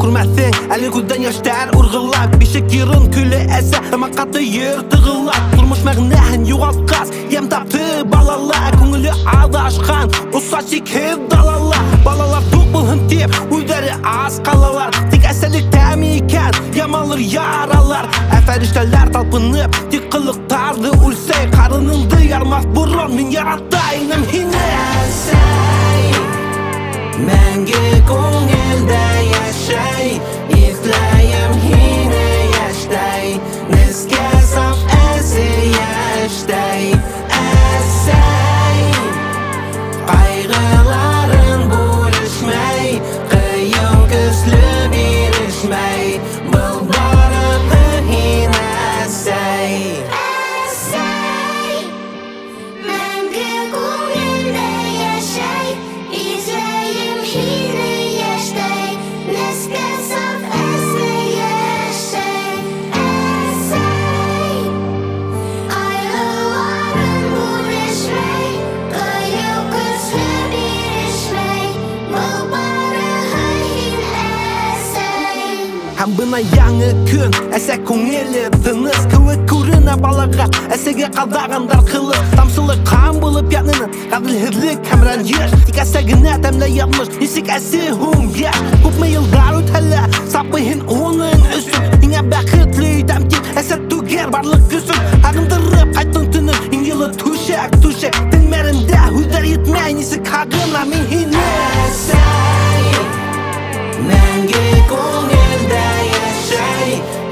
Күрмәсең, әлі күзден яштар ұрғылап Бишек ерін күлі әсі, ымақаты ертығылап Тұрмыш мәғнәһін юғалтқас, ем тапты балалар Көңілі адашқан, ұса шекер далалар Балалар тоқ болғын деп, өздері аз қалалар Тек әсәлік тәмі екен, ямалыр яралар Әфәриштәләр талпынып, тек қылықтарды үлсәй Қарыныңды ярмас бұрын, мен яратайыным хине Әсәй, мәңгі көңілді яшай Изләйім хине яштай Нізге саф әсі яштай Әсәй, қайғыларын бөлішмәй Қиын күслі берішмәй Бұл барығы хине әсәй Һәм бына яңы күн, әсә көңелі тыныс Кеуек күрінә балаға, әсәге қалдағандар қылық Тамшылы қан болып янының, қаділһізлік һәм рәнжеш Тик әсә генә тәмле ятмыш, нисек әсе һуң яш Күпме йылдар үтәлә, сапыйһын оның өсөн Һиңә бәхетле итәм тик, әсә түгел барлык көсін Һағындырып қайттың төнін, иң йылы түшәк Телмәрендә һүзләр етмәй, нисек һағына мин һине Әсәй, мәңгі көңілді яшай